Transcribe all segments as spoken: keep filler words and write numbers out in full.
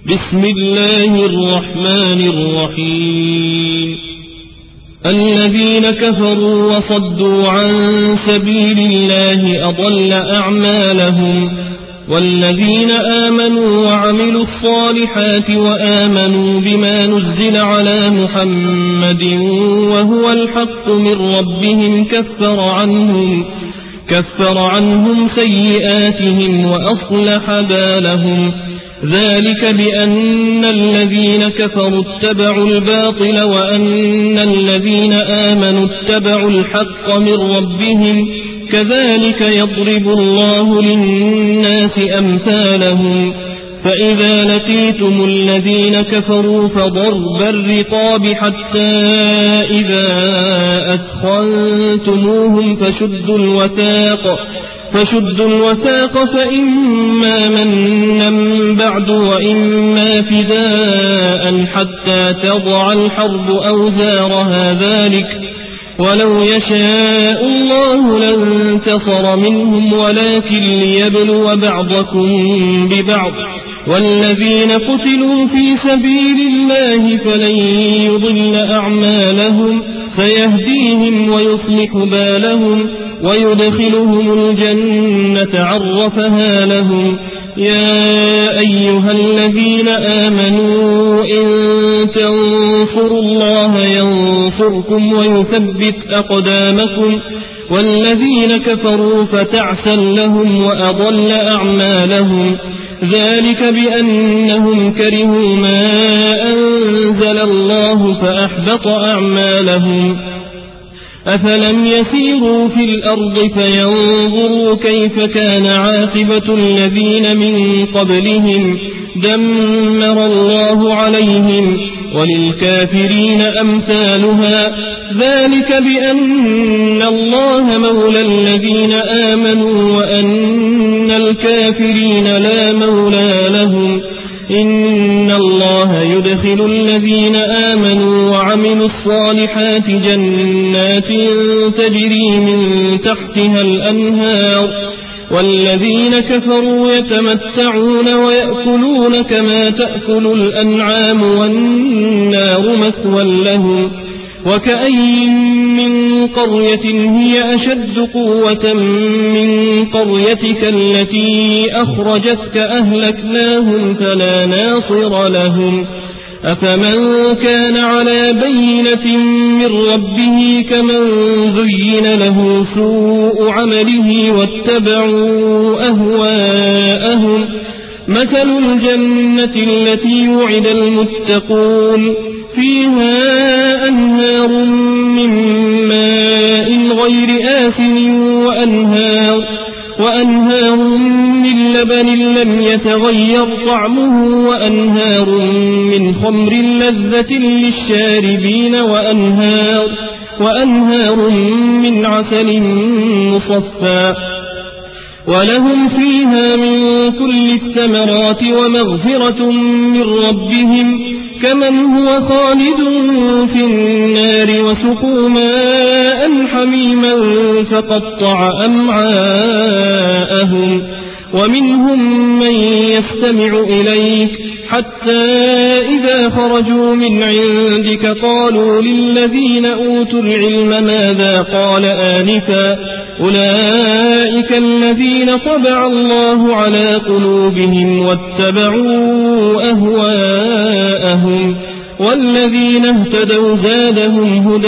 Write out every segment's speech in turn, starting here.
بسم الله الرحمن الرحيم الذين كفروا وصدوا عن سبيل الله أضل أعمالهم والذين آمنوا وعملوا الصالحات وآمنوا بما نزل على محمد وهو الحق من ربهم كفر عنهم كفر عنهم سيئاتهم وأصلح بالهم ذلك بأن الذين كفروا اتبعوا الباطل وأن الذين آمنوا اتبعوا الحق من ربهم كذلك يضرب الله للناس أمثالهم فإذا لقيتم الذين كفروا فضرب الرقاب حتى إذا أثخنتموهم فشدوا الوثاق فشدوا الوثاق فإما منا بعد وإما فداء حتى تضع الحرب أوزارها ذلك ولو يشاء الله لانتصر منهم ولكن ليبلو بعضكم ببعض والذين قتلوا في سبيل الله فلن يضل أعمالهم سيهديهم ويصلح بالهم ويدخلهم الجنة عرفها لهم يا أيها الذين آمنوا إن تنصروا الله ينصركم ويثبت أقدامكم والذين كفروا فتعسا لهم وأضل أعمالهم ذلك بأنهم كرهوا ما أنزل الله فأحبط أعمالهم أفلم يسيروا في الأرض فينظروا كيف كان عاقبة الذين من قبلهم دمر الله عليهم وللكافرين أمثالها ذلك بأن الله مولى الذين آمنوا وأن الكافرين لا مولى لهم إن الله يدخل الذين آمنوا وعملوا الصالحات جنات تجري من تحتها الأنهار والذين كفروا يتمتعون ويأكلون كما تأكل الأنعام والنار مثوى لهم وكأي من قرية هي أشد قوة من قريتك التي أخرجتك أهلكناهم فلا ناصر لهم أفمن كان على بينة من ربه كمن زين له سوء عمله واتبعوا أهواءهم مثل الجنة التي وعد المتقون فيها أنهار من ماء غير آسن وأنهار, وأنهار من لبن لم يتغير طعمه وأنهار من خمر لذة للشاربين وأنهار, وأنهار من عسل مصفى ولهم فيها من كل الثمرات ومغفرة من ربهم كمن هو خالد في النار وسقوا ماء حميما فقطع أمعاءهم ومنهم من يستمع إليك حتى إذا خرجوا من عندك قالوا للذين أوتوا العلم ماذا قال آنفا أولئك الذين طبع الله على قلوبهم واتبعوا أهواءهم والذين اهتدوا زادهم هدى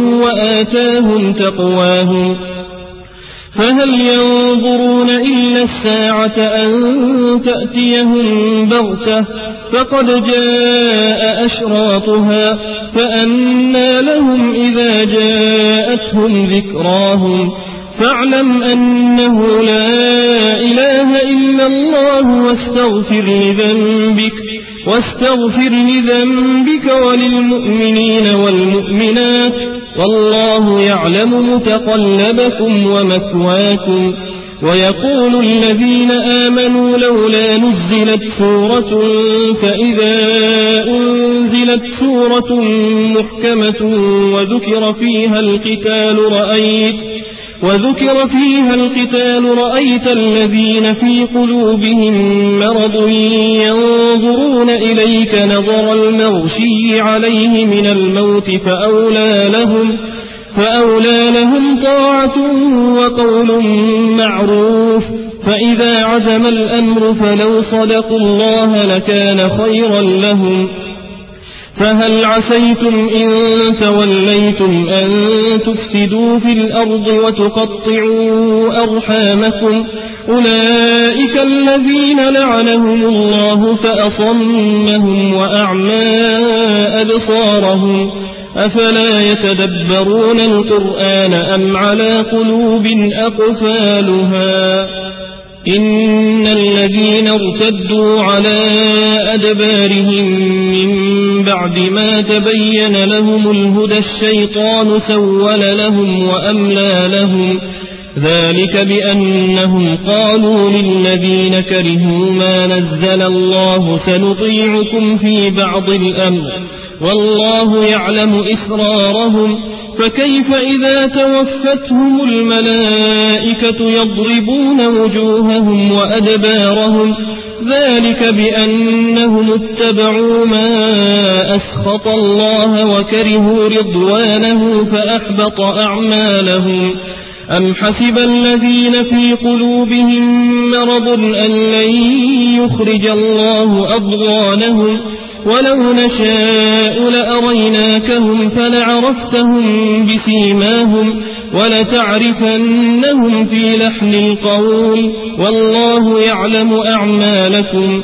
وآتاهم تقواهم فهل ينظرون إلا الساعة أن تأتيهم بغتة فقد جاء أشراطها فأنى لهم إذا جاءتهم ذكراهم فاعلم أنه لا إله إلا الله واستغفر لذنبك واستغفر لذنبك وللمؤمنين والمؤمنات والله يعلم متقلبكم ومثواكم ويقول الذين آمنوا لولا نزلت سورة فإذا أنزلت سورة محكمة وذكر فيها القتال رأيت وذكر فيها القتال رأيت الذين في قلوبهم مرض ينظرون إليك نظر المغشي عليه من الموت فأولى لهم, فأولى لهم طاعة وقول معروف. فإذا عزم الأمر فلو صدقوا الله لكان خيرا لهم. فهل عسيتم إن توليتم أن تفسدوا في الأرض وتقطعوا أرحامكم؟ أولئك الذين لعنهم الله فأصمهم وأعمى أبصارهم. أفلا يتدبرون القرآن أم على قلوب أقفالها؟ إن الذين ارتدوا على أدبارهم من بعد ما تبين لهم الهدى الشيطان سول لهم وأملى لهم. ذلك بأنهم قالوا للذين كرهوا ما نزل الله سنطيعكم في بعض الأمر والله يعلم إسرارهم. فكيف إذا توفتهم الملائكة يضربون وجوههم وأدبارهم؟ ذلك بأنهم اتبعوا ما أسخط الله وكرهوا رضوانه فأحبط أعمالهم. أم حسب الذين في قلوبهم مرض أن لن يخرج الله أضغانهم؟ ولو نشاء لأريناكهم فلعرفتهم بسيماهم ولتعرفنهم في لحن القول والله يعلم أعمالكم.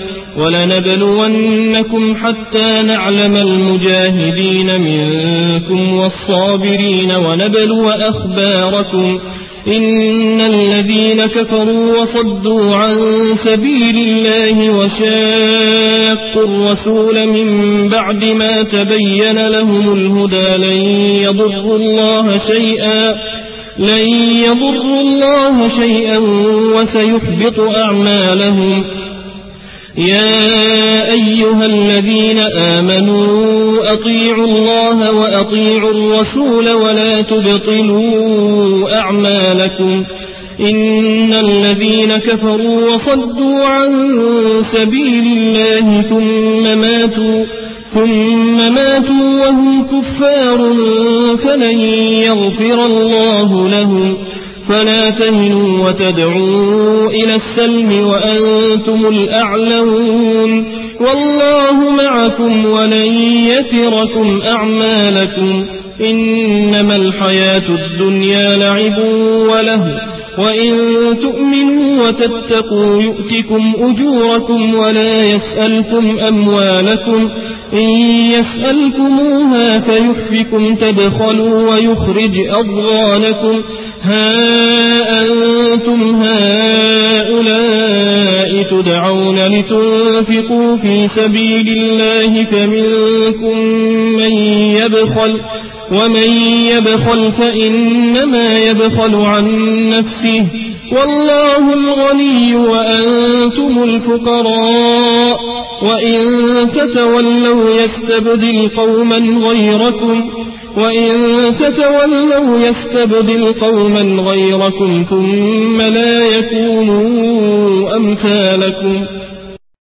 ولنبلونكم حتى نعلم المجاهدين منكم والصابرين ونبلو أخباركم. إن الذين كفروا وصدوا عن سبيل الله وشاقوا الرسول من بعد ما تبين لهم الهدى لن يضروا الله شيئا لن يضروا الله شيئا وسيحبط أعمالهم. يا أيها الذين آمنوا أطيعوا الله وأطيعوا الرسول ولا تبطلوا أعمالكم. إن الذين كفروا وصدوا عن سبيل الله ثم ماتوا ثم ماتوا وهم كفار فلن يغفر الله لهم. فلا تهنوا وتدعوا إلى السلم وأنتم الأعلون والله معكم ولن يتركم أعمالكم. إنما الحياة الدنيا لعب وله وإن تؤمنوا وتتقوا يؤتكم أجوركم ولا يسألكم أموالكم. إن يسألكموها فيحفكم تبخلوا ويخرج أضغانكم. ها أنتم هؤلاء تدعون لتنفقوا في سبيل الله فمنكم من يبخل ومن يبخل فإنما يبخل عن نفسه والله الغني وأنتم الفقراء. وإن تتولوا يستبدل قوما غيركم وإن تتولوا يستبدل قوما غيركم ثم لا يكونوا أمثالكم.